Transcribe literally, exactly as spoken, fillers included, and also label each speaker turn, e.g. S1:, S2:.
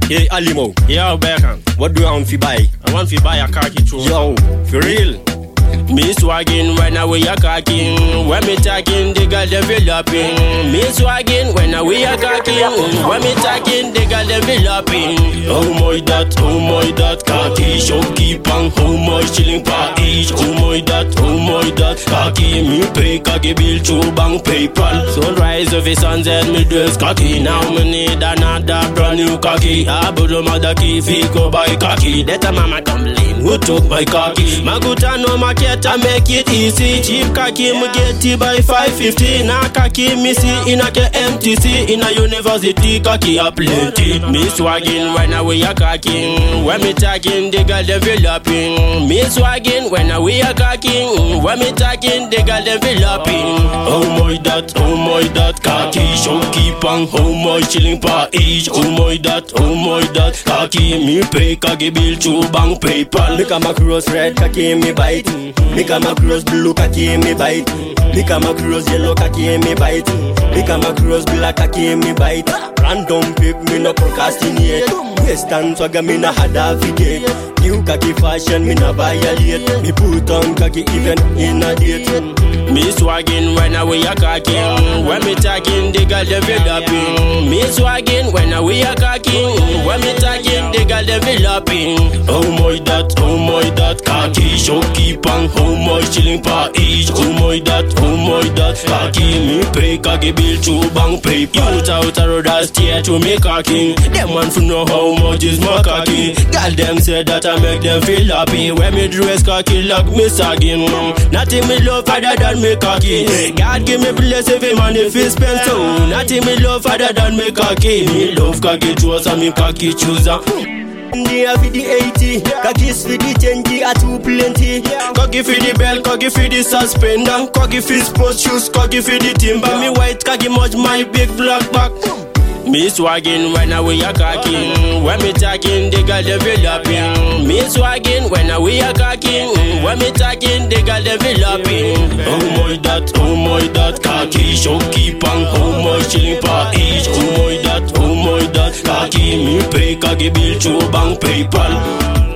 S1: Hey, Alimo.
S2: Yo, Beckham.
S1: What do you want to buy?
S2: I want to buy a khaki too.
S1: Yo, for real?
S2: Me swagging when I wear a khaki. When me talking, the girl developing. Me swagging when I wear a khaki. When me talking, the girl developing. Oh my that, oh my that khaki. Shopkeep and how much shilling per each. Oh my that, oh my that khaki. Me pay khaki bill to bank PayPal. Sunrise of the sunset, me dress khaki. Now me need another brand new khaki. I bought a mother key, go buy khaki. That a mama complain, who took my khaki? My good no market, I make it easy. Cheap khaki, me get it by five fifty. Now khaki, me see in a M T C. In a university, khaki a plenty. Me swagging when I wear a khaki. When me talking, the girl developing. Me swagging when I wear a khaki. When me talking, the girl developing. Oh my that, oh my that khaki. Shopkeep and how much shilling per each. Oh my that, oh my that khaki. Me pay khaki bill to bank PayPal.
S1: Make a macros red khaki me bite. Make a macros blue khaki me bite. Make a macros yellow khaki me bite. Make a macros black khaki me bite. Random pick me no procrastinate. Western swagger me no had a figure. New khaki fashion me no violate. Me put on khaki even in a date.
S2: Me swagging when I wear a khaki. When me talking, the girl developing. Me swagging when I wear a khaki. When me talking, the girl developing. Oh my that, oh my that khaki. Shopkeep and how much shilling per each. Oh my that, oh my that khaki. Me pay khaki bill to bank PayPal. Youth out a road a stay to me khaki. Them want to know how much is my khaki. Girl them say that I make them feel happy. When me dress khaki like me sagging. Nothing me love other than me khaki. God give me bless every man if he spend so. Nothing me love other than me khaki. Me love khaki choose and me khaki chooser.
S1: India for the eighty, khakis for the twenty, a too plenty.
S2: Khaki for the belt, khaki for the suspender, khaki for sports shoes, khaki for the timber. Me white khaki much my big black back. Me swagging when I wear a khaki. When me talking, the girl developing. Me swagging when I wear a khaki. When me talking, the girl developing. Oh my that, oh my that khaki. Shopkeep and how much shilling per each. Oh my that, oh my that khaki. Me pay khaki bill to bank PayPal.